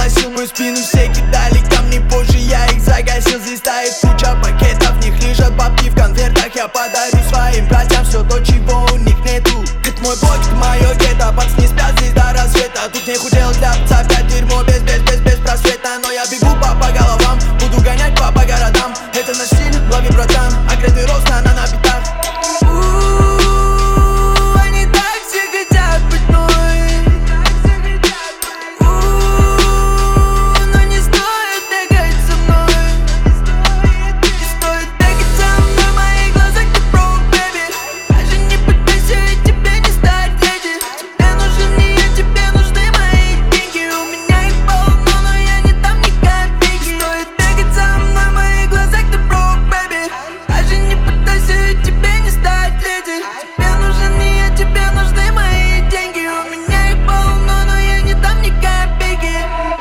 колосил мою спину, все кидали камни, позже я их загасил. Здесь стоит куча пакетов, в них лежат бабки в конвертах. Я подарю своим братьям все то, чего у них нету. Это мой блок, это мое гетто, пацаны не спят здесь до рассвета. Тут нехуй делать для пца, опять дерьмо без просвета. Но я бегу по головам, буду гонять по городам. Это наш стиль, лови, братан, агрессивный рост на битах. Они так все хотят быть мной, но не стоит бегать со мной. Не стоит бегать со мной, в моих глазах ты broke, baby. Даже не пытайся, и тебе не стать леди. Тебе нужен не я, тебе нужны мои деньги. У меня их полно, но я не дам ни копейки. Не стоит бегать со мной, в моих глазах ты broke, baby. Даже не пытайся, и тебе не стать леди. Тебе нужен не я, тебе нужны мои деньги. У меня их полно, но я не дам ни копейки.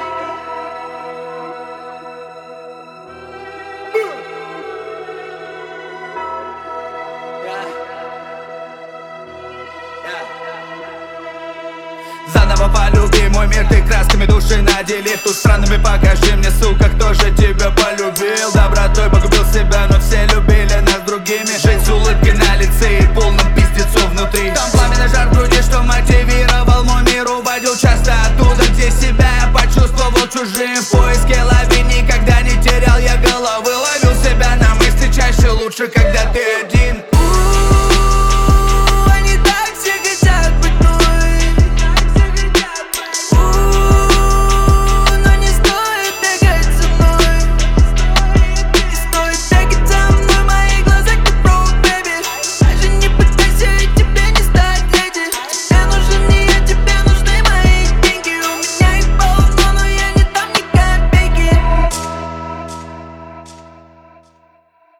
Заново полюби мой мир, ты красками души наделив. Тут странными покажи мне, сука, кто же тебя полюбил. Добротой погубил себя, но все любили нас другими. Жить с улыбкой на лице и полным пиздецом внутри. Там пламенный жар в груди, что мотивировал мой мир. Уводил часто оттуда, где себя я почувствовал чужим. В поиске